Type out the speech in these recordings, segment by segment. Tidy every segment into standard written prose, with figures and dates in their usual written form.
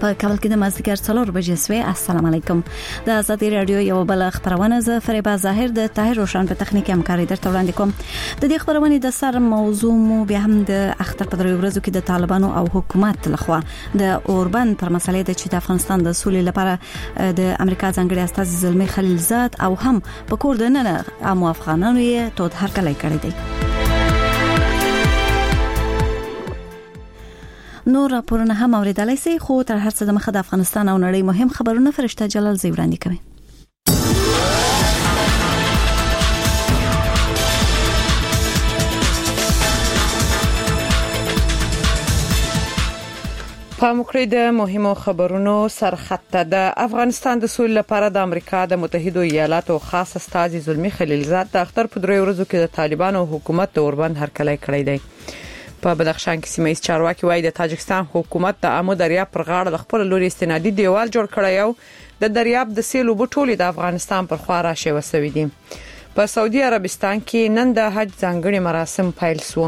په کابل کې د مازدیګر 4 بجې سوي. السلام علیکم. د آزادي رادیو یو بل خبرونه ز فریبا ظاهر د طاهر روشن په تخنیکی همکاري درته وړاندې کوم. د دې خبرونه د سر موضوع مو به هم د اختر په دریو ورځو کې د طالبانو او حکومت لخوا د اوربن پر مسلې د چې د افغانستان د سولې لپاره د امریکا ځانګړي استاذ زلمی خلیلزاد او هم په کور د نن موافقانانو یې تود هرکلی کړی دی. نور راپورونه هم اوریدلای شئ، خو تر هر څه د مخه د افغانستان او نړۍ مهم خبرونه فرشته جلال زی وړاندې کوي. پاموکړی د مهمو خبرونو سرخط د افغانستان د سولې لپاره د امریکا د متحده ایالاتو خاص استاذ زلمی خلیلزاد د اختر په دریو ورځو کې د طالبانو حکومت د اوربند هرکلی کړی دی. په بدخشان کې سیمه ایز چارواکي وایي د تاجکستان حکومت د امو دریاب پر غاړه د خپل لوري استنادي دیوال جوړ کړی او د دریاب د سیلو بټولې د افغانستان پر خوا راشي وسوي دي. په سعودي عربستان کې نن د حج ځانګړي مراسم پیل شو.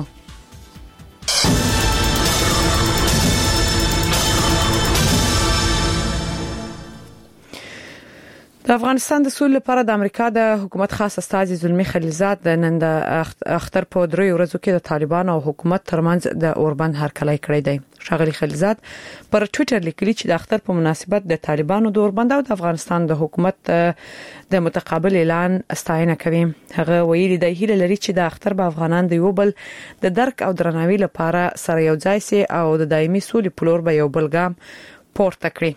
د افغانستان د سولې لپاره د امریکا د حکومت خاص استاذ زلمی خلیلزاد نن د اختر په دریو ورځو کې د طالبانو او حکومت ترمنځ د اوربند هرکلی کړی دی. ښاغلي خلیلزاد پر ټوئیټر لیکلي چې د اختر په مناسبت د طالبانو د اوربند او د افغانستان د حکومت د متقابل اعلان ستاینه کوي. هغه ویلي دی هیله لري چې د اختر به افغانان د یو بل د درک او درناوي لپاره سره یو ځای شي او د دایمي سولې په لور به یو بل ګام پورته کړي.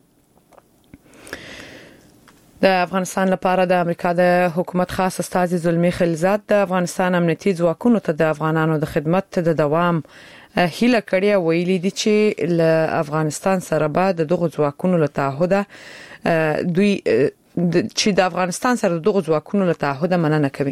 د افغانستان لپاره د امریکا د حکومت خاص استاذ زلمی خلیلزاد د افغانستان امنیتي ځواکونو ته د افغانانو د خدمت د دوام هیله کړې ویلي دي چې له افغانستان سره به دغه ځواکونو له تعهد مننه کوي.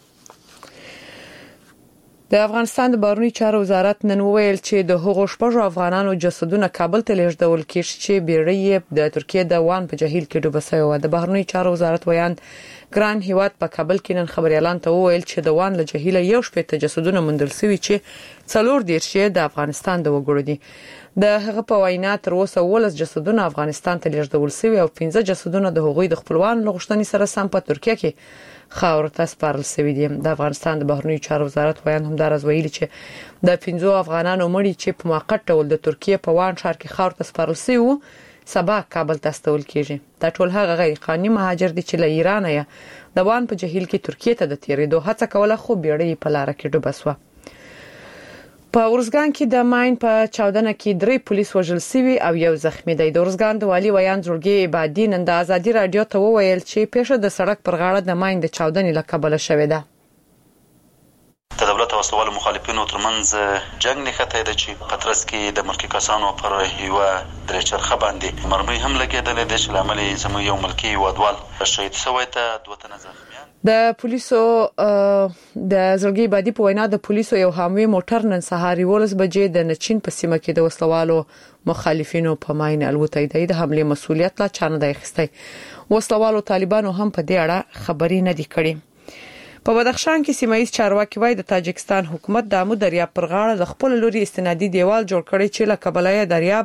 د افغانستان د بهرنی چارو وزارت نن وویل چې د هغو شپږو افغانانو جسدونه کابل ته لیږدول کیږي چې بیړۍ د ترکیه د وان په جهیل کې ډوبه شوی و. د بهرنی چارو وزارت ویاند ګران هیواد په کابل کې نن خبري اعلان ته وویل چې د وان له جهیل یو شپږ جسدونه موندل شوي چې 4 د افغانستان د وګړو دي. د هغه په وینا تر اوسه 18 جسدونه افغانستان ته لیږدول شوي او 15 جسدونه د هغوی د خپلوان لغښتنې سره سم په ترکیه کې خاور ته سپارل شوی دي. د افغانستان د بهرنی چارو وزارت ویاند هم دا ویلي چې د 15 افغانانو مړي چې په موقت ډول د ترکیه په وان ښار کې خاور ته سپارل شوی وو سبا کابل ته استول کیږي. دا ټول هغه غیر قانوني مهاجر دي چې له ایران یا د وان په جهیل کې ترکیه ته د تیریدو هڅه کوله خو بیړۍ په لار کې ډوبه شوه. په ورزګان کې د ماین په چاودنه کې 3 پولیس وژل شوي او یو زخمی دی. د ورزګان د والي ویاند زړګي عبادي نن د آزادي رادیو ته وویل چې پیښه د سړک پر غاړه د ماین د چاودنې له کبله شوې ده. د دولت او وسلوالو مخالفینو ترمنځ جنگ نښته ده چې په ترڅ کې د ملکی کسانو پر یو درچرخه باندې مرمۍ هم لګېدلې ده چې لامل یې زموږ یو ملکی هیوادوال شهید شوی ته 2 تنه زخمیان. د پولیسو د زړګي عبادي په وینا د پولیسو یو حاموي موټر نن سهار 11 بجې د نچین په سیمه کې د وسلوالو مخالفینو په ماین الوتۍ دی. د حمله مسؤلیت لا چانه دی اخیستی. وسلوالو طالبانو هم په دې اړه خبري نه دی کړې. په بدخشان کې سیمه ایز چارواکي وایي د تاجکستان حکومت د امو دریاب پر غاړه د خپل لوري استنادي دیوال جوړ کړی چې له کبلای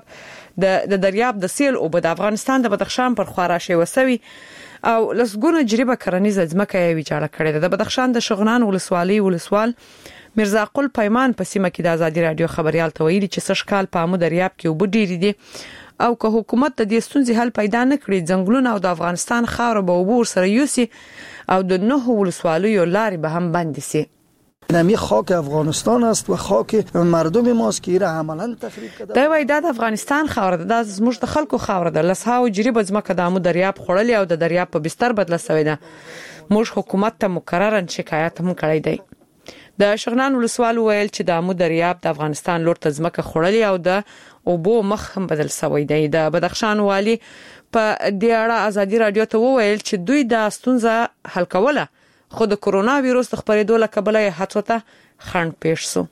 دریاب د سیل او د افغانستان د بدخشان پر خوا راشي وسوي او لسګونه جریبه کرنیزه ځمکه یې ویجاړه کړې ده. د بدخشان د شغنان ولسوال مرزا قل پیمان په سیمه کې د آزادي رادیو خبريال ته ویلي چې سشکال په امو دریاب کې وب ډیری دي او که حکومت د دې ستونزې حل پیدا نه کړي ځنګلونه او د افغانستان خاور به وبور سره یوسي او د 9 ولسوالیو لارې به هم بند شي. نمی خاک افغانستان است و خاک مردم ماست که ایره عملا تخریب کرده. دا وای د افغانستان خاور ده، د زموږ د خلکو خاور ده. لسهاو جریب ځمکه د امو دریاب خړلې او د دریاب په بستر بدله شوې ده. موږ حکومت ته مکررن شکایت هم کړی دی. د شغنان ولسوال ویل چې د امو دریاب د افغانستان لور ته ځمکه خړلې او د اوبو مخ هم بدل شوی دی. د بدخشان والی په دې اړه آزادي رادیو ته وویل چې دوی د ستونزه حل کوله خو د کورونا وایروس د خپرېدو له کبله هڅو ته خنډ پیښ شو.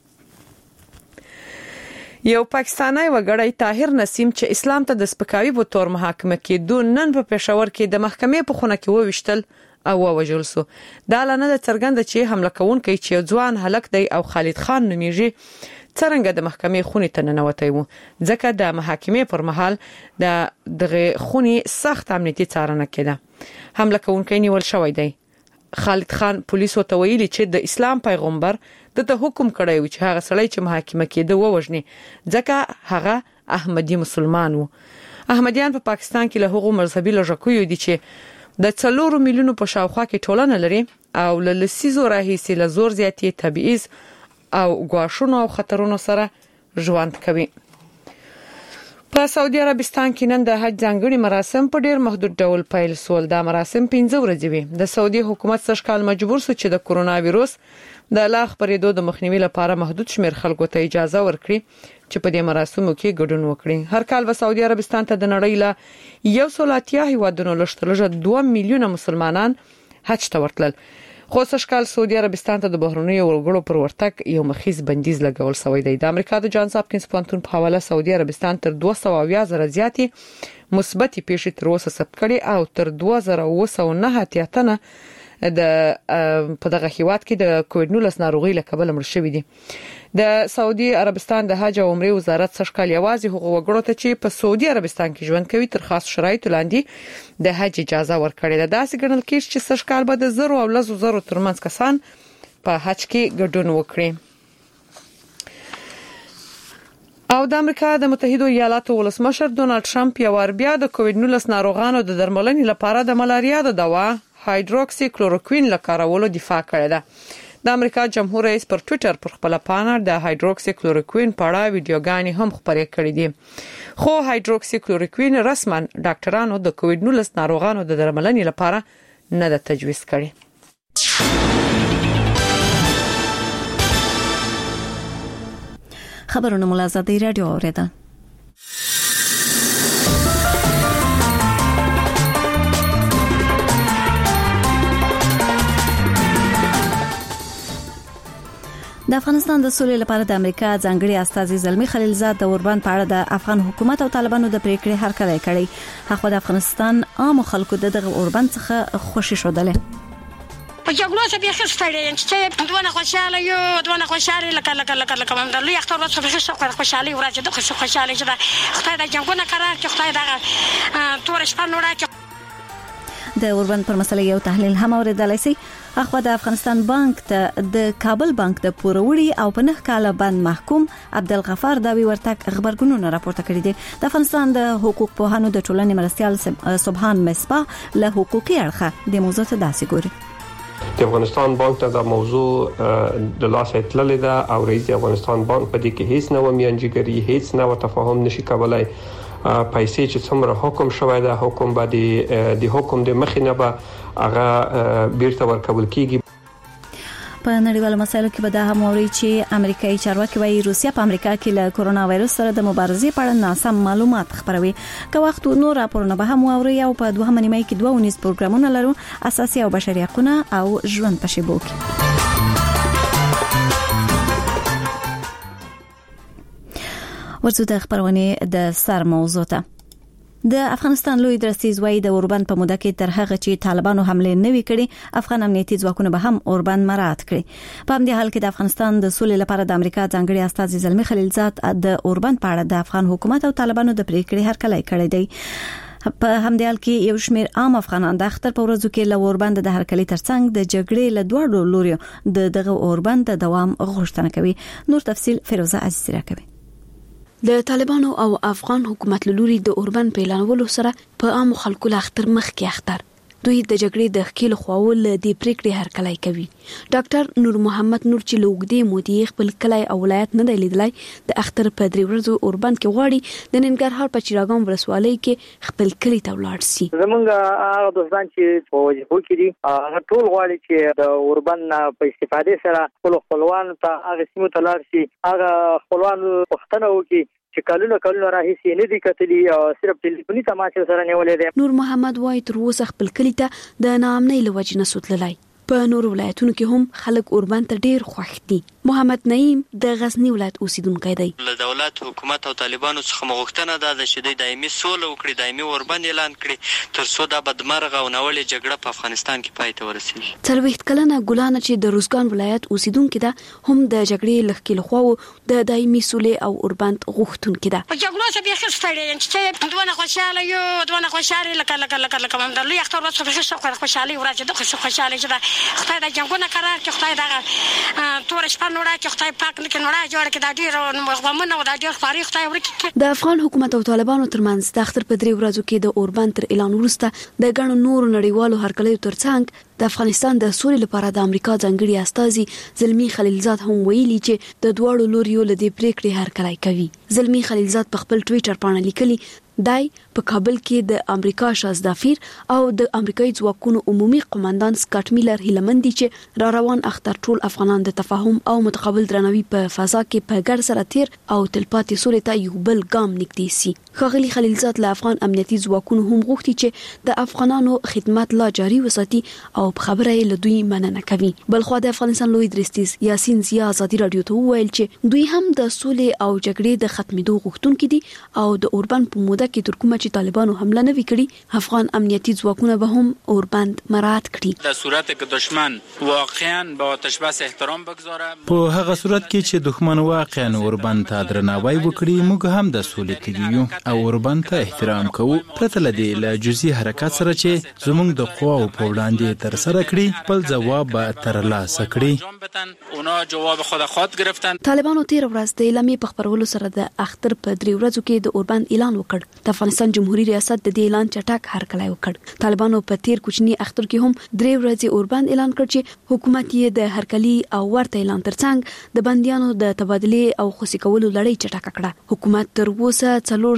یو پاکستانی وګړی طاهر نسیم چې اسلام ته د سپکاوي په تور محاکمه کېدو نن په پېښور کې د محکمې په خونه کې وویشتل او وژل شو. دا لنه د څرګند چې حمله کوونکی چې ځوان هلک دی او خالد خان نومیږي څنګه د محکمې خونې ته ننوتي وو ځکه د محاکمې پر مهال دغه خونې سخت امنیتي څارنه کړه حمله کوونکی نیول شوی دی خالد خان پولیسو ته ویلي چې د اسلام پیغمبر دته حکم کړی و چې هغه سړی چې محاکمه کېده ووژني ځکه هغه احمدي مسلمان وو احمدیان په پاکستان کې له هغو مذهبي لږکیو دي چې د 4 میلیونو په شاوخوا کې ټولنه لري او له لسیزو راهیسې له زور زیاتې تبعیض او غواښونو او خطرونو سره ژوند کوي په سعودي عربستان کې نن د حج ځانګړي مراسم په ډیر محدود ډول پیل شول دا مراسم 15 ورځې وي د سعودي حکومت سږکال مجبور شو چې د کورونا وایروس د لا خپرېدو د مخنیوي لپاره محدود شمیر خلکو ته اجازه ورکړي چې په دې مراسمو کې ګډون وکړي هر کال به سعودي عربستان ته د نړۍ له 180 هیوادونو لشتلجه 2 میلیونه مسلمانان حج ته ورتلل خو سږکال سعودي عربستان ته د بهرنیو وګړو پر ورتګ یو مخیز بندیز لګول شوی دی د امریکا د جانز هاپکینز پوهنتون په حواله سعودي عربستان تر 200 زره زیاتې مثبت پیښې تر اوسه ثبت کړي او تر 2909 اتیاتنه د په دغه هیواد کې د کووډ 19 ناروغي له کبله مړ شوی دي د سعودي عربستان د حج او عمره وزارت سږکال یوازې هغو وګړو ته چې په سعودي عربستان کې ژوند کوي تر خاص شرایطو لاندې د حج اجازه ورکړې ده داسې ګڼل کېږي چې سږکال به د 0 او 10,000 ترمنځ کسان په حج کې ګډون وکړي او د امریکا د متحده ایالاتو ولسمشر ډونالد ټرمپ یو ور بیا د کووډ 19 ناروغانو د درملنې لپاره د ملاریا د دوا هایدروکسی کلوروکوین لکارولو دفاع کړې ده د امریکا جمهور رئیس پر ټوئیټر پر خپل پاڼه د هایدروکسی کلوروکوین په اړه ویډیوګانې هم خپرې کړې دي خو هایدروکسی کلوروکوین رسما ډاکټرانو د کووډ 19 ناروغانو د درملنې لپاره نه د تجویز کړي خبرونه ملازمه رادیو اوریدل د افغانستان د سولې لپاره د امریکا ځانګړي استازي زلمی خلیلزاد د اوربان په اړه د افغان حکومت او طالبانو د پریکړې هرکلی کړی هغه د افغانستان عام خلکو دغه اوربان څخه خوشی شودله په جګړو څخه به خستړې چې دوه خوشاله یو دوه خوشاله لکه مونږ د لوی اختر ورځ په خوشاله ورځ د خوشاله چې خدای د جنگونه کړه چې خدای دا تور شپه نوړه د اوربان پر مسله یو تحلیل هم اوریدلای شي اخو د افغانستان بانک ته د کابل بانک د پوروړي او په 9 کال باندې محکوم عبدالغفار داوی ورتک خبرګونونه راپورته کړی دي د افغانستان د حقوق پوهانو د ټولنې مرستيال سبحان مصباح له حقوقي اړخه د موضوع ته داسې ګوري د افغانستان بانک ته د موضوع د لاس اتللې ده او رئیس افغانستان بانک په دې کې هیڅ نو میانجیګری هیڅ نو تفاهم نشي کولای پیسې چې څومره حکم شوی دا حکم باندې د حکم د مخینه به هغه بیرته ورکول کیږي په نړیوالو مسایلو کې به دا هم ووري چې امریکایي چارواکي وايي روسیا په امریکا کې له کورونا وایروس سره د مبارزې په اړه ناسم معلومات خپروي که وخت نور راپورونه به هم ووري او په دوه نیمه کې 22 پروګرامونه لرو اساسي او بشري حقوقونه او ژوند په شیبو کې ورڅو د خبرونه د سر موضوع ته د افغانستان لوی درستیز وای د اوربان په موده کې تر هغه چې طالبانو حمله نه وکړي افغان امنیتي ځواکونه به هم اوربان مراعات کړي په همدې حال کې د افغانستان د سولې لپاره د امریکا ځانګړي استازي زلمی خلیلزاد د اوربان په اړه د افغان حکومت او طالبانو د پریکړې هرکلی کړی دی په همدې حال کې یو شمېر عام افغانان د اختر په ورځو کې له اوربان د هرکلی ترڅنګ د جګړې له دوه لوري دغه اوربان د دوام غوښتنه کوي نور تفصيل فیروزه عزیزی راکوي د طالبانو او افغان حکومت لوري د اوربان پیلانولو سره په عام خلکو له اختر مخ کې اختر دوی د جګړې د خکیل خواول د پریکړې هرکلی کوي ډاکټر نور محمد نور چې لوګدي مودي خپل کلای او ولایت نه دی لیدلای د اختر په درې ورځو اوربان کې غواړي د ننګرهار په چراغان ولسوالۍ کې خپل کلی ته ولاړ شي زمونږ هغه دوستان چې په وجهو کې دي هغه ټول غواړي چې د اوربان په استفاده سره خپلوان ته هغه سیمه ته لاړ شي هغه خپلوان پښتنه وکړي چې کلونه راهیسې نه دي کتلي او صرف ټلیفوني تماس سره نیولې دي نور محمد وای تر اوسه خپل کلی ته د نامنۍ لوجنه سوتللای په نور ولایتونو کې هم خلک اوربان ته ډیر خوښ دي محمد نعیم د غزنی ولایت اوسیدونکی دی. له دولت حکومت او طالبانو څخه مغوښتنه ده چې د دایمي سوله وکړي، دایمي اوربند اعلان کړي تر څو دا بدمرغه او ناوړه جګړه په افغانستان کې پای ته ورسیږي. 40 کلنه ګلانه چې د روزګان ولایت اوسیدونکې ده هم د جګړې لخکې لخوا د دایمي سولې او اوربند غوښتونکې ده. په جګړو څخه به خستړې یم چې دوه خوشاله یو دوه خوشاله لکه د لوی اختر ورځ په څه خوشالي ورځ د خوشاله چې خدای د جنگونو قرار کې خدای دا تور شپه نوړه چې خدای پاک لیکن نوړه جوړ کې دا ډیر مغمنه او دا ډیر خاري خدای ورکړي. د افغان حکومت او طالبانو ترمنځ د اختر په 3 ورځو کې د اوربند تر اعلان وروسته د ګڼو نورو نړیوالو هرکلیو ترڅنګ د افغانستان د سولې لپاره د امریکا ځانګړي استازي زلمی خلیلزاد هم ویلي چې د دواړو لوریو له دې پریکړې هرکلی کوي. زلمی خلیلزاد په خپل ټوئیټر باندې لیکلي دای په کابل کې د امریکا شازدافیر او د امریکایي ځواکونو عمومي قوماندان سکاټ میلر هیلمندي چې را روان اختر ټول افغانان د تفاهم او متقابل درناوي په فضا کې په ګډ سره تیر او تلپاتې سولې ته یو بل ګام نږدې سي. ښاغلي خلیلزاد له افغان امنیتي ځواکونو هم غوښتي چې د افغانانو خدمات لا جاري وساتي او په خبره یې له دوی مننه کوي. بلخو د افغانستان لوی درستیز یاسین زیا ازادي رادیو ته وویل چې دوی هم د سولې او جګړې د ختمېدو غوښتونکي دي او د اوربند په موده کې تر کومه چې طالبانو حمله نه وکړي افغان امنیتي ځواکونه به هم اوربند مراعات کړي. در صورت که دشمن واقعا با آتش بس احترام بگذاره، په هغه صورت کې چې دښمن واقعا اوربند ته درناوی وکړي موږ هم د سولې تږي او اوربند ته احترام کوو. پرته له دې له جزئي حرکت سره چې زموږ د قواو په وړاندې تر سره کړي خپل ځواب به ترلاسه کړي. اونا جواب خود گرفتن. طالبانو 13 ورځ د اعلامیې په خپرولو سره د اختر په 3 ورځو کې د اوربند اعلان وکړ. د افغانستان جمهوریت ریاست د دې اعلان چټک هرکلی وکړ. طالبانو په 13 کوچني اختر کې هم 3 ورځې اوربند اعلان کړ چې حکومت یې د هرکلی او ورته اعلان ترڅنګ د بنديانو د تبادله او خوشي کولو لړۍ چټک کړه. حکومت تر اوسه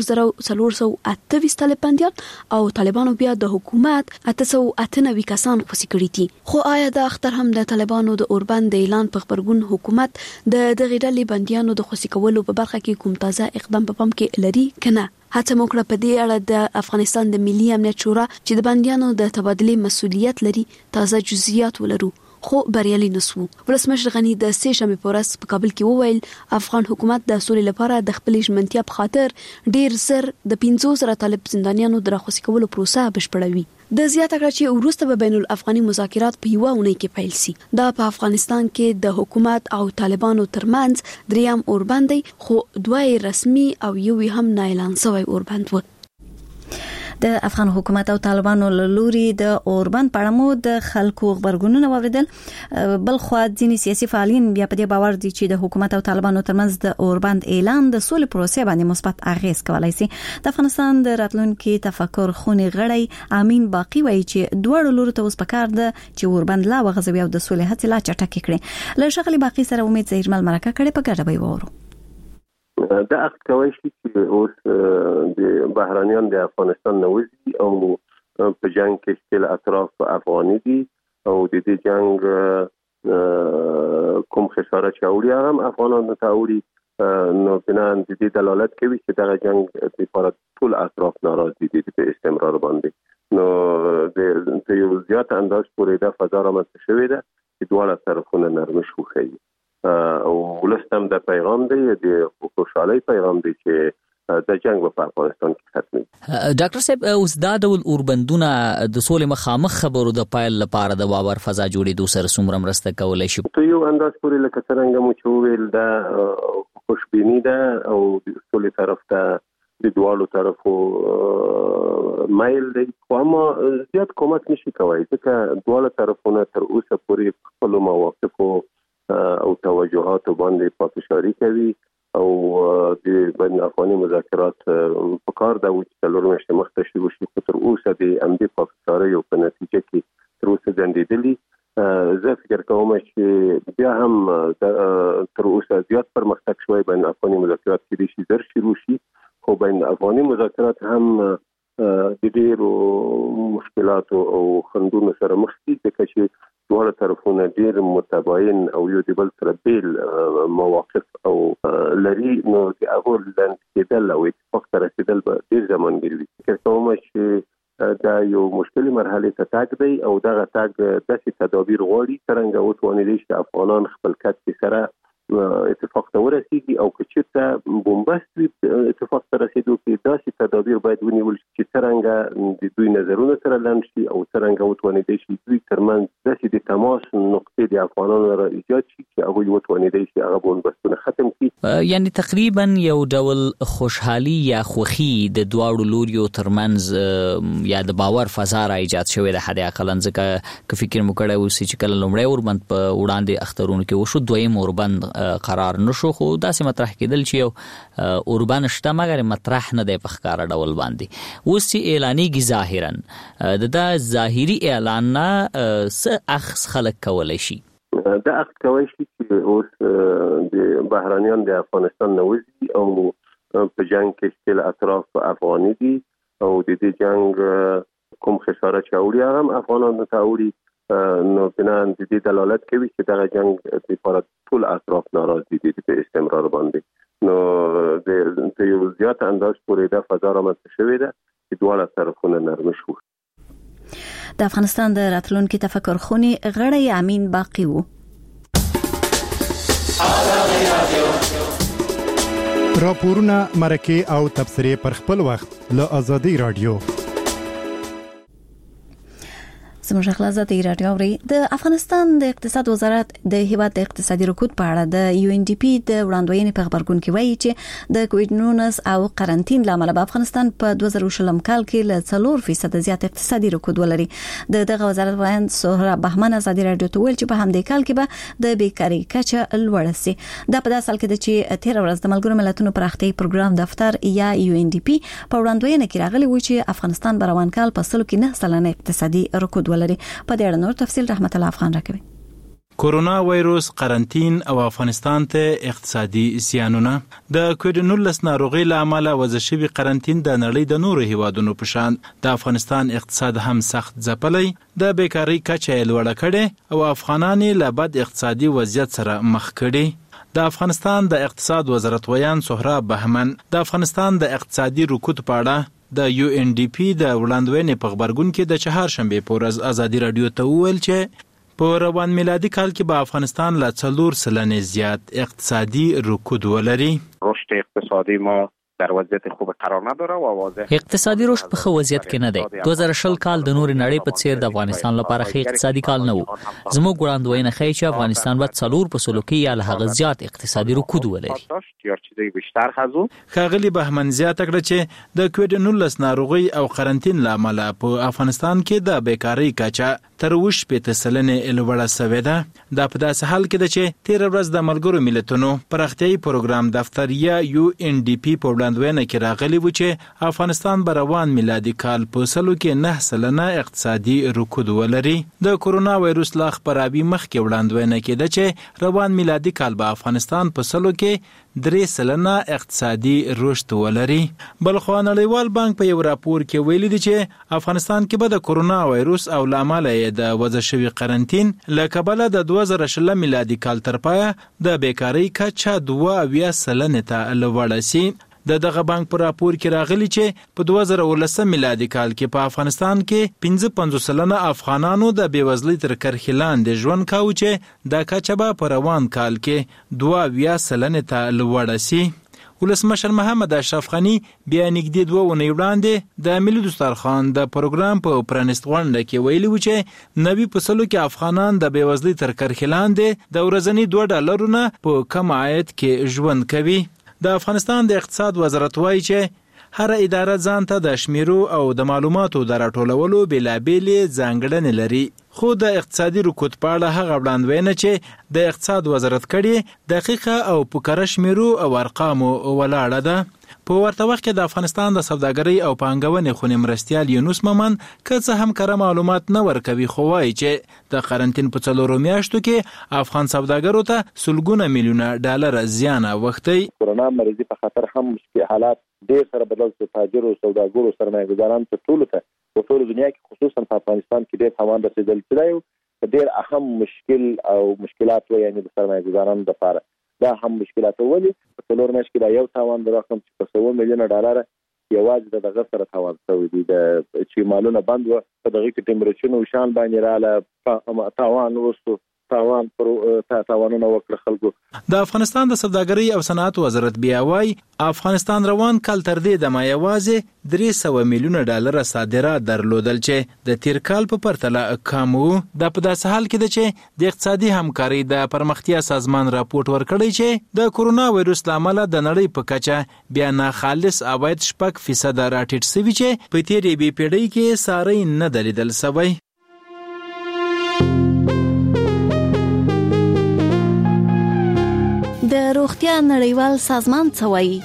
4428 طالبان او طالبانو بیا د حکومت 898 کسان خوشي کړي دي. خو آیا د اختر هم د طالبانو د اوربند د اعلان په خبرګون حکومت د دغه ډلې بنديانو د خوشي کولو په برخه کې کوم تازه اقدام په پام کې لري کنه؟ هڅه موکړه په دې اړه د افغانستان د ملي امنیت شورا چې د بنديانو د تبادله مسؤلیت لري تازه جزئیات ولرو خو بریالي نسو. ولسمشر غنی د سې شنبې په ورځ په کابل کې وویل افغان حکومت د سولې لپاره د خپل ژمنتیا په خاطر ډیر زر د 500 طالب زندانیانو د راخوسي کولو پروسه بشپړوي. د زیاته کړه چې وروسته به بین الافغاني مذاکرات په یوه اونۍ کې پیل شي. دا په افغانستان کې د حکومت او طالبانو ترمنځ دریم اوربند دی خو دوه رسمي او یو هم نه اعلان شوی اوربند و. د افغان حکومت او طالبانو له لوري د اوربند په اړه مو د خلکو خبرګونونه واوریدل. بل خو ځینې سیاسي فعالین بیا په دې باور دي چې د حکومت او طالبانو ترمنځ د اوربند اعلان د سولې پروسې باندې مثبت اغیز کولای شي. د افغانستان د راتلونکي تفکر خونې غړی امین باقی وایي چې دوه لوري ته اوس پکار ده چې اوربند لا وغځوي او د سولې هڅې لا چټکې کړي. له شغلي باقی سره امید زهیرمل مرکه کړي په ګډه به وورو. دا اخت کوي چې اوس د بهرانيان د افغانستان نوځي او په جنگ کې ټول اطراف افغاني دي او د دې جنگ کوم خساره چاوري هم افغانانو ته اوري نو بنان د دې دلالت کوي چې دا جنگ لپاره ټول اطراف ناراضي دي په استمرار باندې. نو د یو زیات انداز پورې د فضا رامنځته شوې ده چې دواړه طرفونه نرمش وخی او ولستم د پیغام دی د خوشحالي پیغام دی چې د جنگ په افغانستان کې ختمي. ډاکټر صاحب اوس دا ډول اوربندونه د سولې مخامخ خبرو د پایل لپاره د باور فضا جوړېدو سره څومره مرسته کولای شي؟ ته یو انداز پورې لکه څنګه مو چې ویل دا خوشبینی ده او د سولې طرف ته د دوالو طرفو مایل دی خو اما زیات کومک نشي کوي ځکه دواړه طرفونه تر اوسه پورې خپل مواقفو او توجهات باندې پافشاری کوي او د بین افغاني مذاکرات په کار دا و چې څلور میاشتې مخکې شروع شي خو تر اوسه د امدي پافشاری او په نتیجه کې تر اوسه ځندېدلي. زه فکر کوم چې بیا هم تر اوسه زیات پرمختګ شوی بین افغاني مذاکرات کې شي زر شروع شي خو بین افغاني مذاکرات هم د ډېرو مشکلاتو او خنډونو سره مخ دي ځکه چې دواړه طرفونه ډېر متباین او یو د بل سره بیل مواقف او لري نو د هغو لاندې کېدل او اتفاق ته رسېدل به ډېر زمان ګیروي. فکر کوم چې دا یو مشکلې مرحلې ته تګ دی او دغه تګ داسې تدابیر غواړي څرنګه وتوانېدی چې افغانان خپل کد کې سره اتفاق ته ورسیږي او که چېرته بومبست وي اتفاق ته رسیدو کې داسې تدابیر باید ونیول شي چې څرنګه د دوی نظرونه سره لند شي او څرنګه وتوانیدای شي دوی ترمنځ داسې د تماس نقطې د افغانانو را ایجاد شي چې هغوی وتوانیدای شي هغه بومبستونه ختم کړي. یعنی تقریبا یو ډول خوشحالي یا خوښي د دواړو لوریو ترمنځ یا د باور فضا را ایجاد شوې ده. حد اقل ځکه که فکر مو کړی اوسې چې کله لومړی اوربند په وړاندې اخترونو کې وشو دویم اوربند قرار نشو خو داسې مطرح کېدل چې یو اوربند شته مګر مطرح نه دی په ښکاره ډول باندې. اوس چې اعلانېږي ظاهرا د ظاهري اعلان نه څه اخذ خلک کولی شي؟ دا اخذ کولی شي چې اوس د بهرانیان د افغانستان نه وځي او په جنگ کې شل اطراف افغاني دي او د دې جنگ کوم خساره چې اوري هغه افغانانو ته اوري نو بنا د دې دلالت کوي چې دا جنگ لپاره ټول اطراف ناراضي دي په استمرار باندې. نو د یو زیات انداز پورې د فضا رامنځته شوې ده چې دواړه طرفونه نرم شو. د افغانستان د راتلونکي تفکر خونی غړی امین باقی وو. راپورونه مرکه او تبصره پر خپل وخت له آزادي رادیو. زموږ خلاصاتي رادیو اوري. د افغانستان د اقتصاد وزارت د هیواد د اقتصادي رکود په اړه د UNDP د وړاندوینې په خبرګون کې وایي چې د کووډ-19 او قرنټین لامل په افغانستان په 2020 کال کې له 4% زیات اقتصادي رکود ولري. دغه وزارت وایي سهراب بهمن ازادي رادیو ته ویل چې په همدې کال کې به د بیکاری کچه لوړه سي. دا په داسې حال کې چې 13 ورځ د ملګرو ملتونو پراختیايي پروګرام دفتر یا UNDP په وړاندوینه کې راغلي و چې افغانستان بروان کال په سلو کې 9% اقتصادي رکود ولري. په دې اړه نور تفصیل رحمت الله افغان راکوي. کورونا وایروس قرنټین او افغانستان ته اقتصادي زیانونه. د کووډ-19 ناروغي لامل وضع شوی قرنټین د نړۍ د نورو هیوادونو په شان د افغانستان اقتصاد هم سخت ځپلی، د بیکاری کچه لوړه کړي او افغانان له بد اقتصادي وضعیت سره مخ کړي. د افغانستان د اقتصاد وزارت ویان سهراب بهمن د افغانستان د اقتصادي رکود په اړه د UNDP د وړاندوینې په خبرګون کې د چهارشنبه په ورځ ازادي رادیو ته وویل چې په روان میلادي کال کې به افغانستان له 4% زیات اقتصادي رکود ولري. رشد اقتصادی ما در وضعیت خوب قرار نداره و واضح اقتصادي رشد په وضعیت کې نه دی. 2020 کال د نور نړۍ په څیر د افغانستان لپاره ښه اقتصادي کال نه و. زموږ وړاندوینه ښیي چې افغانستان به 4% یا له هغه زیات اقتصادي رکود ولري. ښاغلي بهمن زیاته کړه چې د کووډ-19 ناروغي او قرنټین لامل په افغانستان کې د بیکاری کچه تر 20% لوړه شوې ده. دا په داسې حال کې ده چې 13 ورځ د ملګرو ملتونو پراختیايي پروګرام دفتر یا UNDP په وړاندوینه کې راغلی و چې افغانستان به روان میلادي کال په سلو کې 9% اقتصادي رکود ولري. د کورونا وایروس لا خبرابي مخکې وړاندوینه کې ده چې روان میلادي کال به افغانستان په سلو کې 3% اقتصادي رشد ولري. بلخو نړیوال بانک په یو راپور کې ویلي دی چې افغانستان کې به د کورونا وایروس او لامل د وضع شوی قرنټین له کبله د 2020 میلادي کال تر پایه د بیکاری کچه 2% ته لوړه سي. دغه بانک په راپور کې راغلی چې په 2019 میلادي کال کې په افغانستان کې 55% افغانانو د بیوزلۍ تر کرښې لاندې ژوند کاوه چې د کچه به په روان کال کې 2% ته لوړه سي. ولسمشر محمد اشرف غنی بیا نږدې 2 اونۍ وړاندې د ملي دسترخوان د پروګرام په پرانیست غونډه کې ویلي و چې 90% کې افغانان د بیوزلۍ تر کرښې لاندې د ورځني $2 په کم عاید کې ژوند کوي. د افغانستان د اقتصاد وزارت وایي چې هر اداره ځان ته د شمیرو او د معلوماتو د راټولولو بېلابېلې ځانګړنې لري. خو د اقتصادي رکود په اړه هغه وړاندوینه چې د اقتصاد وزارت کړي دقیقه او په کره شمیرو او ارقامو ولاړه ده. په ورته وخت کې د افغانستان د سوداګرۍ او پانګونې خونې مرستیال یونس مومن که څه هم کره معلومات نه ورکوي خو وایي چې د قرنټین په 4 میاشتو کې افغان سوداګرو ته سلګونه میلیونه ډالر زیان اوښتی. کورونا مریضي په خاطر هم مشکل حالات ډېر سره بدل شو. تاجرو سوداګرو سرمایه‌ګزارانو ته په ټول دنیا کې خصوصا په افغانستان کې ډېر تاوان رسیدل چې ډېر اهم مشکل او مشکلات و یعنی د سرمایه‌ګزارانو لپاره دا هم مشکلات ولې په څلور میاشت کې دا یو تاوان د رقم په $100 میلیونه یوازې دغه سره تاوان شوی دی. د چې مالونه بند و په دغه کې ټمپریچر او شان باندې رااله تاوان وروسته تاوانونه وکړ خلکو. د افغانستان د سوداګرۍ او صنعت وزارت بیا وايي افغانستان روان کال تر دې د یوازې 300 میلیونه ډالر صادرات درلودل چې د تیر کال په پرتله کم وو. د په داسې حال کې ده چې د اقتصادي همکاري د پرمختیا سازمان راپورټ ورکړی چې د کورونا وایروس لامل د نړۍ په کچه بیا ناخالص عواید 6% راټیټ شوي چې په تیرې بې پیړۍ کې ساری نه دلیدل شوی. د روغتیا نړیوال سازمان څه وایي؟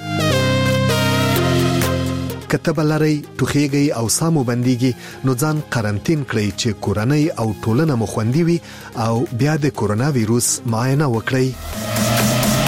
کتب لري توخیږي او سامو بنديږي نو ځان قرنټین کړئ چې کورنۍ او ټولنه مو خوندي وي او بیا د کورونا وایروس معاینه وکړئ.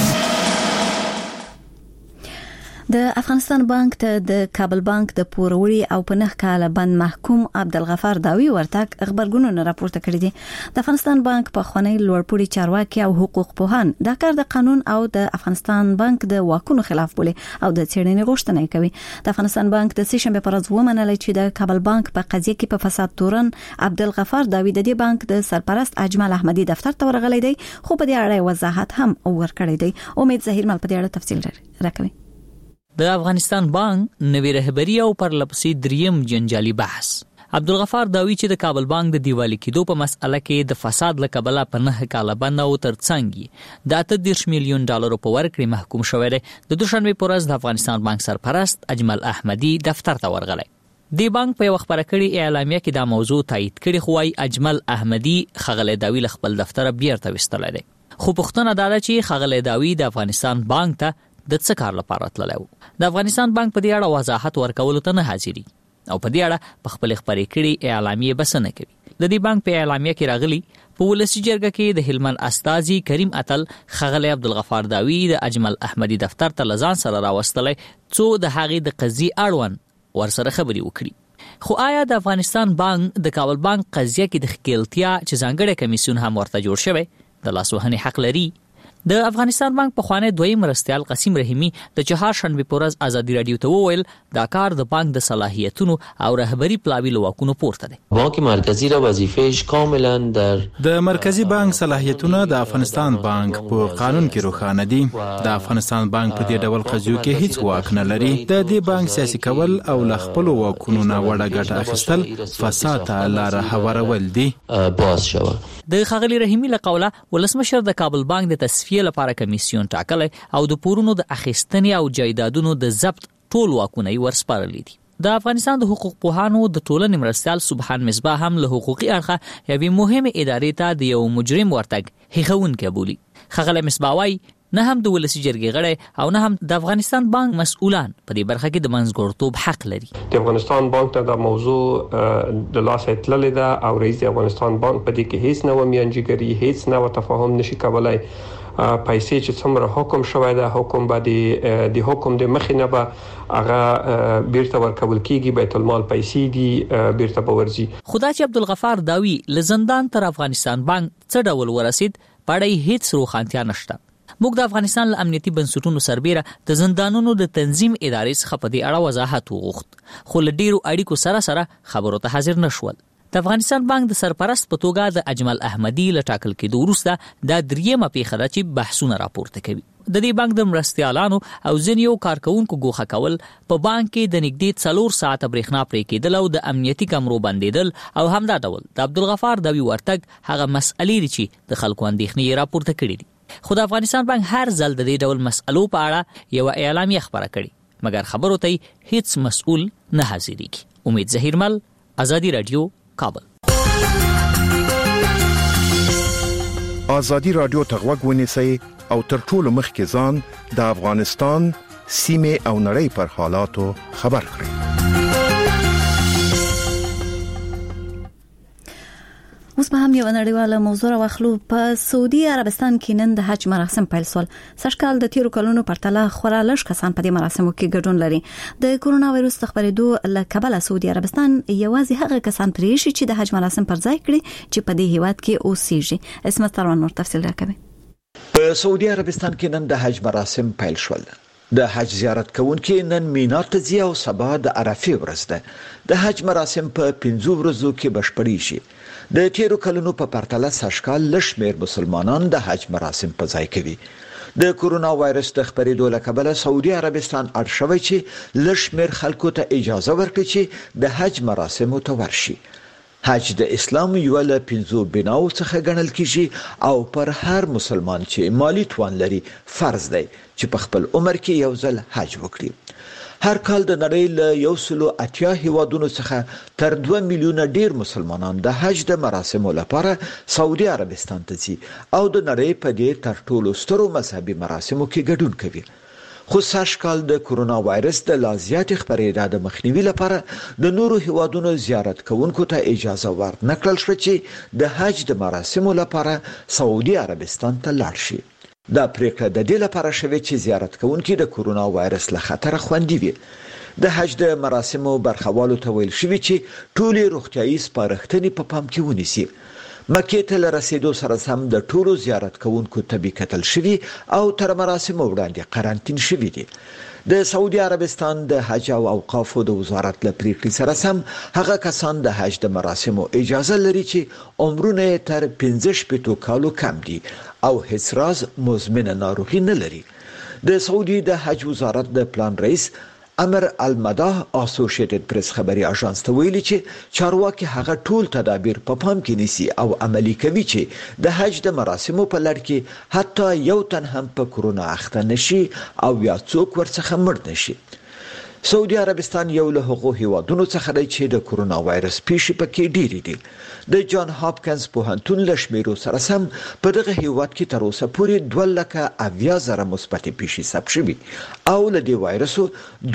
د افغانستان بانک ته د کابل بانک د پوروري او په 9 کاله بند محکوم عبدالغفار داوی ورتک خبرګونونه راپورته کړی دي. د افغانستان بانک په خوانی لوړپوړي چارواکي او حقوق پوهان دا کار د قانون او د افغانستان بانک د واکونو خلاف بولي او د څېړنې غوښتنه کوي. د افغانستان بانک د سشنبه پر ورځ ومنل چې د کابل بانک په قضیه کې په فساد تورن عبدالغفار داوی د دې بانک د سرپرست اجمل احمدي دفتر ته ورغلی دی، خو په دې اړه وضاحت هم ورکړی دی. امید ظهیر مل په دې اړه تفصیل راکوي. د افغانستان بانک نوی رهبری او پرلپسې دریم جنجالي بحث. عبدالغفار داوی چې د کابل بانک د دیوالي کېدو په مسأله کې د فساد لکبله په 9 کاله بند او ترڅنګ د 30 میلیون ډالر په ورکړې محکوم شوی دی. د دوشنبه پر ورځ د افغانستان بانک سرپرست اجمل احمدي دفتر ته ورغلی. د بانک په خبره کړي اعلامیه کې دا موضوع تایید کړي، خو وايي اجمل احمدي خغل داوی خپل دفتر بیرته وستلای دی. خو پښتنه دا ده چې خغل داوی د افغانستان بانک ته د څه کار لپاره تللی و. د افغانستان بانک په دې اړه وضاحت ورکولو ته نه حاضري او په دې اړه په خپل خبرې کړي اعلامیه بس نه کوي. د دې بانک په اعلامیه کې راغلي په ولسی جرګه کې د هلمند استاذي کریم اتل خغل عبدالغفار داوی د اجمل احمدي دفتر ته لزان سره راوستلای څو د هغې د قضیې اړوند ورسره خبري وکړي. خو آیا د افغانستان بانک د کابل بانک قضیه کې د خکېلتیا چې ځانګړی کمیسیون هم ورته جوړ شوی د لاسوهنې حق لري؟ د افغانستان بانک په خوانه دویم مرستيال قاسم رحیمی د چهارشنبه پورز ازادي رادیو ته وویل دا کار د بانک د صلاحیتونو او رهبری پلاوی لواکونو پورته دی. بانک مرکزی را وظیفه‌اش کاملا د مرکزی بانک صلاحیتونه د افغانستان بانک په قانون کې روښانه دي. د افغانستان بانک په دې ډول قضیو کې هیڅ واک نه لري. د دې بانک سیاسي کول او خپل واکونو نه وړه ګټه اخیستل فساد ته لار هوارول دي. باز شوه. د خغلی رحیمی له قوله ولسمشر د کابل بانک د تصفیه لپاره کمیسیون ټاکلی او د پورونو د اخیستنې او جایدادونو د ضبط ټول واکونه ورسپارلي دي. د افغانستان د حقوق پوهانو د ټولنې مرستيال سبحان مصباح هم له حقوقي اړخه یوې مهمه ادارې ته د یو مجرم ورتګ هیښوونکی بولي. خغلی مصباح وايي نه هم د ولسی جرګې غړي او نه هم د افغانستان بانک مسؤلان په دې برخه کې د منځګړتوب حق لري. د افغانستان بانک ته د موضوع د لاس اطلاع ده او رئیس افغانستان بانک په دې کې هیڅ نه و میانجیګری، هیڅ نه و تفاهم نشي کولای. پیسې چې څومره حکم شوی ده حکم باندې د حکم د مخې نه به هغه بیرته ورکول کیږي، بیت المال پیسې دي بیرته بورځي. خدا چې عبدالغفار داوی لزندان تر افغانستان بانک څه ډول ورسید پړې هیڅ روښانتیا نشته. موږ د افغانستان له امنیتي بنسټونو سربېره د زندانونو د تنظیم ادارې څخه په دې اړه وضاحت وغوښت، خو له ډیرو اړیکو سره خبرو ته حاضر نشول. د افغانستان بانک د سرپرست په توګه د اجمل احمدي له ټاکل کېدو وروسته دا دریمه پیښه ده چې بحثونه راپورته کوي. د دې بانک د مرستيالانو او ځینو کارکونکو ګوښه کول په بانک کې د نږدې 4 ساعته برېښنا پرې کېدل او د امنیتي کمرو بندیدل او همدا ډول د عبدالغفار داوی ورتګ هغه مسئلې دي چې د خلکو اندېښنې راپورته کړې دي. خو د افغانستان بانک هر ځل د دې ډول مسئلو په اړه یو اعلامیه خبره کړي، مګر خبرو ته هیڅ مسؤل نه حاضرېږي. امید ظهیر مل، ازادي رادیو، کابل. ازادي رادیو ته غوږ ونیسئ او تر ټولو مخکې ځان د افغانستان سیمه او نړۍ پر حالاتو خبر کړئ. اوس به هم یو نړیواله موضوع واخلو. په سعودي عربستان کې نن د حج مراسم پیل شول. سږکال د تیرو کلونو پرتله خورا لږ کسان په دې مراسمو کې ګډون لري. د کورونا وایروس خبرېدو له کبله سعودي عربستان یوازې هغه کسان پریږي چې د حج مراسم پر ځای کړي چې په دې هیواد کې اوسېږي. اسمت تروان نور تفصیل راکوي. په سعودي عربستان کې نن د حج مراسم پیل شول. د حج زیارت کوونکي نن مینا ته ځي او سبا د عرفه ورځ ده. د حج مراسم په 5 ورځو کې بشپړېږي. د تیرو کلونو په پرتله سږکال لشمیر مسلمانان د حج مراسم په ځای کوي. د کورونا وایرس د خپرېدو له کبله سعودي عربستان اړ شوی چې لشمیر خلکو ته اجازه ورکړي چې د حج مراسمو ته ورشي. حج د اسلام یو له 5 بناو څخه ګڼل کیږي او پر هر مسلمان چې مالی توان لري فرض دی چې په خپل عمر کې یو ځل حج وکړي. هر کال د نړۍ له 180 هیوادونو څخه تر 2 میلیونه ډیر مسلمانان د حج د مراسمو لپاره سعودي عربستان ته ځي او د نړۍ په دې تر ټولو سترو مذهبي مراسمو کې ګډون کوي. خو سږکال د کورونا وایرس د لا زیاتې خپرېدا د مخنیوي لپاره د نورو هیوادونو زیارت کوونکو ته اجازه ورنکړل شوه چې د حج د مراسمو لپاره سعودي عربستان ته لاړ شي. دا پریکړه د دې لپاره شوې چې زیارت کوونکي د کورونا وایرس له خطره خوندي وي. د حج د مراسمو برخوالو ته ویل شوي چې ټولې روغتیايي سپارښتنې په پام کې ونیسي. مکې ته رسیدو سره سم د ټولو زیارت کوونکو طبي کتل شوي او تر مراسمو وړاندې قرنطین شوي دي. د سعودي عربستان د حج او اوقافو د وزارت له پریکړې سره سم هغه کسان د حج د مراسمو اجازه لري چې عمرونه تر 15 کالو کم دي او هیڅ راز مزمنه ناروغي نه لري. د سعودي د حج وزارت د پلان رئیس امر المداح اسوسییټډ پریس خبري اژانس ته ویلي چې چارواکي هغه ټول تدابیر په پام کې نیسي او عملی کوي چې د حج د مراسمو په لړ کې حتی یو تن هم په کورونا اخته نشي او یا څوک ورڅخه مړ نشي. سعودي عربستان یو له هغو هیوادونو څخه دی چې د کورونا وایرس پیښې پکې ډېرې دي. د جان هاپکنز پوهنتون له شمیرو سره سم په دغه هیواد کې تر اوسه پورې 2,80,000 مثبتې پیښې ثبت شوي او له دې وایرسو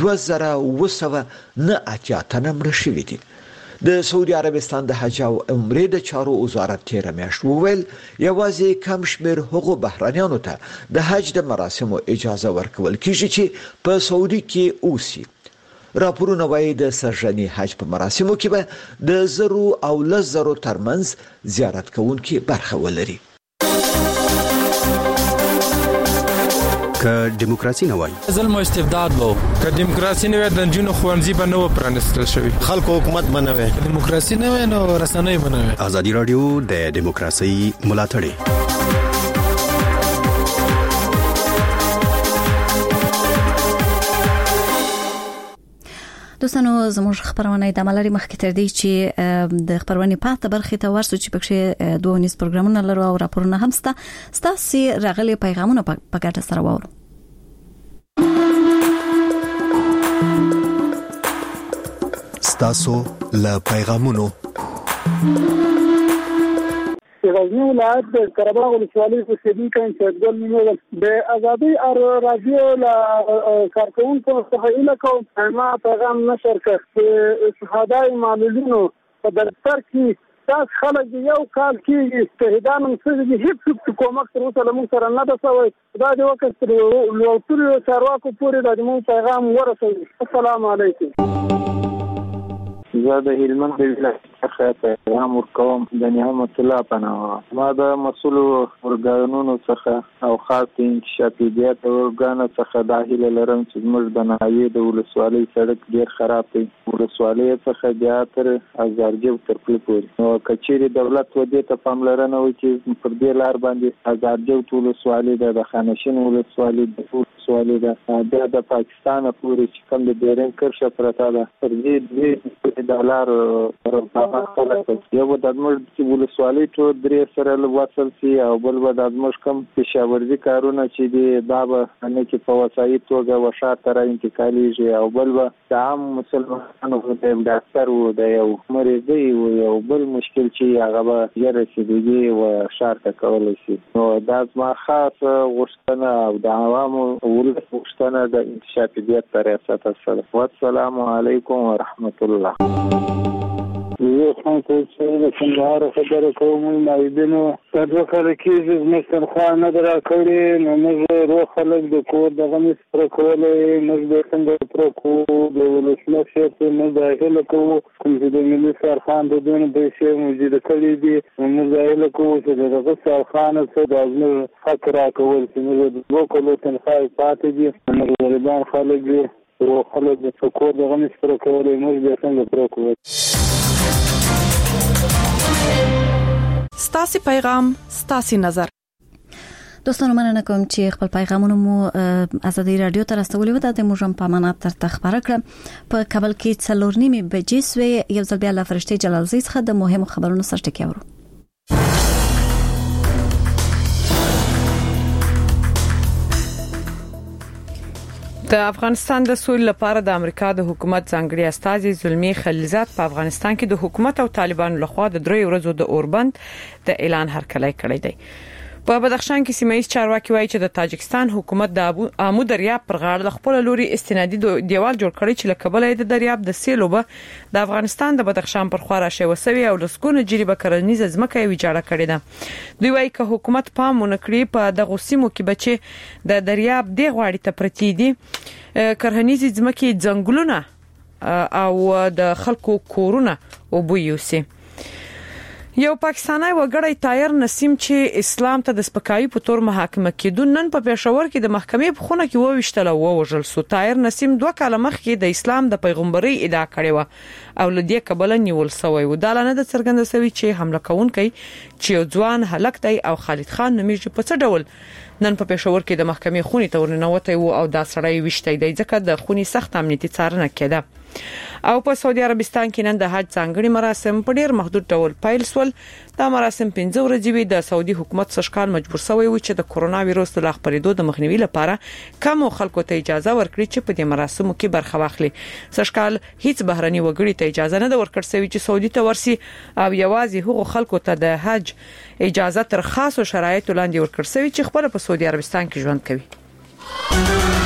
2,980 تنه مړه شوي دي. د سعودي عربستان د حج او عمرې د چارو وزارت تیر میاشت وویل یوازې کم شمیر هغو بهرانیانو ته د حج د مراسمو اجازه ورکول کیږي چې په سعودي کې اوسي. راپورونه وايي د سرجنی حج په مراسمو کې به د 0 او 10,000 ترمنځ زیارت کوونکي برخه ولري. که دیموکراسي نه وای ظلم او استبداد وو، که دیموکراسي نه وای د جنونو خوانزي به نه پرانستل شوی، خلکو حکومت بنوي، دیموکراسي نه وای نو رسنۍ بنوي. ازادي رادیو د دیموکراسي ملاتړ دوستانو زموږ خبرونه د عملي مخکې تر دې چې د خبرونه پاتې برخې ته ورسو چې پکې 2 نس پروګرامونه لرو او راپورونه هم ستاسو راغلي پیغامونه په ګټه سره وورو. ستاسو له پیغامونو غزنی ولایت د قرهباغ ولسوالۍ په سیدی کې شهادت نیول د ازادي رادیو لا کارکونکو څخه الکو ما پیغام نشر کړ چې شهداي معلولینو په دفتر کې تاسو خلک یو کال کې استهدان مسجد هیڅ کومک تر اوسه موږ سره نه ده شوی. دا د وخت لو ټول چارواکو پورې د موږ پیغام ورسوي. السلام علیکم. زه د هلمند ولایت څخه پیغام ورکوم د نعمت الله پناه. ما د مسؤل ورګانونو څخه او خاص انکشافیات ورګانو څخه داخله لرم چې موږ د نهایي د ولسوالۍ سړک ډیر خراب دی. ولسوالۍ څخه بیا تر ازارجو تر پلپور نو کچېری دولت ودې ته پاملرنه وکړي پر دې لار باندې ازارجو ولسوالۍ د خانشین ولسوالۍ د ولسوالۍ د پاکستان پورې چې کوم د بیرن کرشه پرتا ده پر دې دلار په خلک یو د ادمر چې ولسوالۍ ټول درې سره وصل سي او بل د ادمر کم پېښوري کارونه چې دی دا به نه کې په وسایي توګه وشار تر انتقالي او بل د عام مسلمانانو د ډاکټر و د یو مریض او یو بل مشکل چې هغه به یې رسیدي او شار ته کول شي. نو دا ما خاص غوښتنه او د عوامو ولس غوښتنه د انکشافیت پر اساس سره. والسلام علیکم ورحمت الله. زه خان ته د څنګه خبره کوم نایبینو تاسو کله کې زمستر خان نه درا کړی نو موږ روح خلک د کور د غمیس پر کولې موږ د څنګه پر کو د ولسمه شته نه داخله کوو کوم چې د ملي سرخان د دونه د شی موجود کړی دي موږ داخله کوو چې دغه سرخان څخه د ازمر حق را کول چې موږ د وکولو تنخواه پاتې دي موږ غریبان خلک دي او خلک د کور د غمیس پر کولې موږ د څنګه پر کوو. ستاسو پیغام ستاسو نظر. دوستانو مننه کوم چې خپل پیغامونه مو ازادي رادیو ته راستولي و. د موږ په امانت تر تخبره کړ. په کابل کې 4:30 بجې سوې. یو ځل بیا له فرشتي جلالزی څخه د مهمو خبرونو سرټکی اورو. د افغانستان د سولې لپاره د امریکا د حکومت ځانګړي استازي زلمی خلیلزاد په افغانستان کې د حکومت او طالبانو لخوا د 3 ورځو د اوربند د اعلان هرکلی کړی دی. په بدخشان کې سیمایي چارواکي وایي چې د تاجکستان حکومت د آمو دریاب پر غاړه د خپل لوري استنادي دیوال جوړ کړی چې لکه بلې د دریاب د سیلوبه د افغانستان د بدخشان پر خوا راشي وسوي او لسکونه جریبه کرنیزه ځمکه یې ویجاړه کړې ده. دوی وایي چې حکومت پام ونکړي په دغه سیمو کې بچي د دریاب دی غواړي ته پرتی دي کرنیزه ځمکه ځنګلونه او د خلکو کورونه وبويوسي. یو پاکستانی وګړی طاهر نسیم چې اسلام ته د سپکاوي په تور محاکمه کېدون نن په پېښور کې د محکمې په خونه کې وویشتل او وژل شو. طاهر نسیم 2 کاله مخکې د اسلام د پیغمبري ادعا کړې و او لدی کبل نیول شوی و. دا لنه د څرګند شوی چې حمله کوونکی چې یو ځوان هلک دی او خالد خان نومیږي په څه ډول نن په پېښور کې د محکمې خونې ته ورننوتی و او دا سړی وشتي دی ځکه د خونې سخت امنیتي څارنه کېده. او په سعودي عربستان کې نن د حج ځانګړي مراسم په ډیر محدود ډول پیل شول. دا مراسم 15 ورځې وي. د سعودي حکومت سشکال مجبور شوی و چې د کورونا وایرس د خپرېدو د مخنیوي لپاره کم خلکو ته اجازه ورکړي چې په دې مراسمو کې برخه واخلي. سشکال هیڅ بهرني وګړي ته اجازه نه ورکړ سوي چې سعودي ته ورسي او یوازې هغو خلکو ته د حج اجازه تر خاصو شرایطو لاندې ورکړ سوي چې خپل په سعودي عربستان کې ژوند کوي.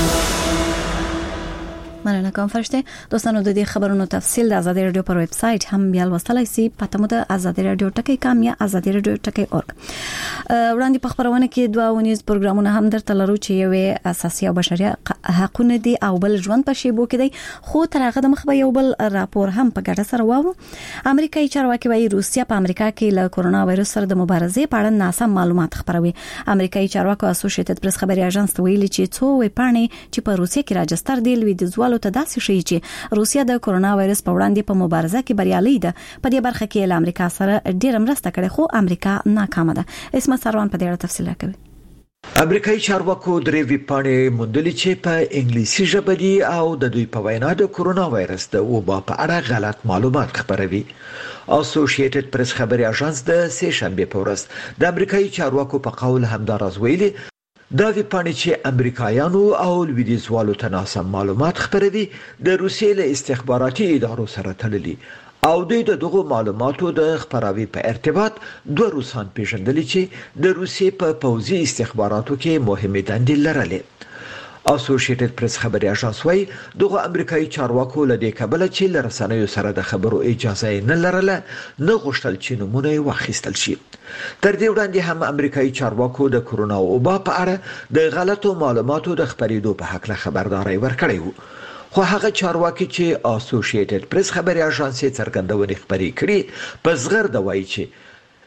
مننه کوم فرشته. دوستانو د دې خبرونو تفصیل د آزادي رادیو پر ویب سټ هم بیا لوستلای شئ. پته مو د آزادي رادیو ټکی کام یا آزادي رادیو ټکی اورګ. وړاندې په خبرونه کې 2 ونیز پروګرامونه هم درته لرو چې یو اساسي او بشري حقوق دي او بل ژوند په شیبو کې دی. خو تر هغه د مخبه یو بل راپور هم په ګډه سره واورو. امریکایي چارواکي وايي روسیا په امریکا کې له کورونا وایرس سره د مبارزې په اړه ناسم معلومات خبروي. امریکایي چارواکو اسوسییټډ پریس خبري اژانس ته ویلي چې څو ویبپاڼې چې په روسیا کې راجستر دي لویدیزوال ته داسې شي چې روسیا د کورونا وایرس په وړاندې په مبارزه کې بریالي ده. په دې برخه کې له امریکا سره ډېر مرسته کړې خو امریکا ناکامه ده. اسمه سروان په دې اړه تفصیل راکوي. امریکایي چارواکو درې ویبپاڼې موندلې چې په انګلیسي ژبه دي او د دوی په وینا د کورونا وایرس د وبا په اړه غلط معلومات خبروي. اسوسییټډ پریس خبري اژانس د سه شنبه په ورځ د امریکایي چارواکو په قول همدارز ویلي دا ویبپاڼې چې امریکایانو او لویدیځوالو ته ناسم معلومات خبروي د روسیې له استخباراتي ادارو سره تړلي او دوی دغه معلوماتو د خبراوي په ارتباط 2 روسان پیژندل چې د روسیې په پوځي استخباراتو کې مهمه دندې لرلې. اسوسییټډ پریس خبري اژانس وايي دغه امریکایي چارواکو له دې کبله چې لرسنیو سره د خبرو اجازه نه لرله نه غوښتل چې نمونه واخیستل شي. تر دې وړاندې هم امریکایي چارواکو د کورونا وبا په اړه د غلطو معلوماتو د خبرېدو په حق له خبرداري ورکړې وو. خو هغه چارواکي چې اسوسییټډ پریس خبري اژانس څرګندونې خبري کړې په زغرد وایي چې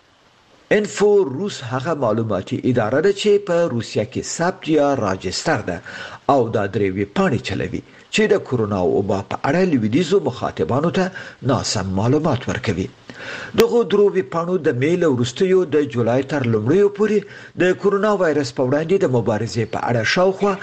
انفو روس هغه معلوماتي اداره ده چې په روسیا کې ثبت یا راجستر ده او دا درې ویبپاڼې چلوي چې د کورونا وبا په اړه لویدیزو مخاطبانو ته ناسم معلومات ورکوي. دغه درو ویبپاڼو د میل وروستیو د جولای تر لومړیو پورې د کورونا وایرس په وړاندې د مبارزې په اړه شاوخوا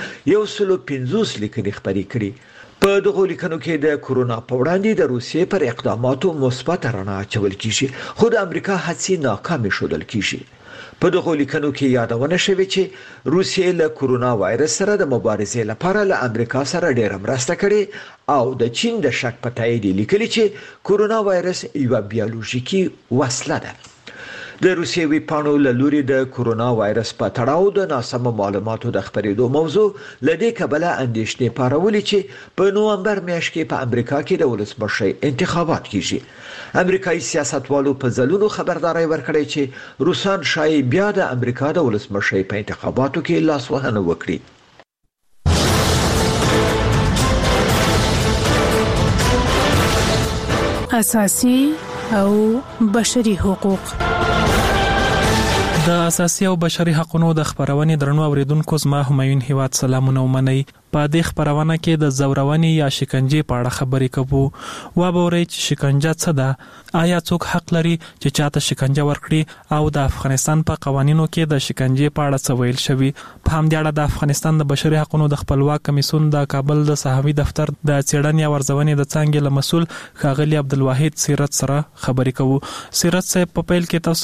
150 لیکنې خبري کړي. په دغه لیکنو کې د کورونا په وړاندې د روسیې پر اقداماتو مثبت رڼا اچول کیږي خو د امریکا هڅې ناکامې شودل کیږي. په دغه لیکنو کې یادونه شوې چې روسیې له کورونا وایرس سره د مبارزې لپاره له امریکا سره ډېر مرسته کړې او د چین د شک په تایید لیکلي چې کورونا وایرس یو بیولوژیکي وسله ده. د روسیې ویبپاڼو له لوري د کورونا وایرس په تړاو د ناسمو معلوماتو د خبرېدو موضوع لدې کبله اندېښنې پارولې چې په نومبر میاشت کې په امریکا کې د ولسمشر انتخابات کیږي. امریکایي سیاستوالو په ځلونو خبرداري ورکړې چې روسان شاید بیا د امریکا د ولسمشر په انتخاباتو کې لاسوهنه وکړي. اساسي او بشري حقوق. د د اساسي او بشري حقوقو د خبرونې درنو اوریدونکو زما همایون هیواد سلامونه ومنئ. په دې خبرونه کې د زورونې یا شکنجې په اړه خبرې کوو. وبورئ چې شکنجه څه ده، آیا څوک حق لري چې چاته شکنجه ورکړي او د افغانستان په قوانینو کې د شکنجې په اړه څه ویل شوی. په همدې اړه د افغانستان د بشري حقوقو د خپلواک کمیسیون د کابل د صحافي دفتر د څېړنې او ارزونې د څانګې له مسؤل ښاغلي عبدالواحد سیرت سره خبرې کوو. سیرت صاحب په پیل کې تاسو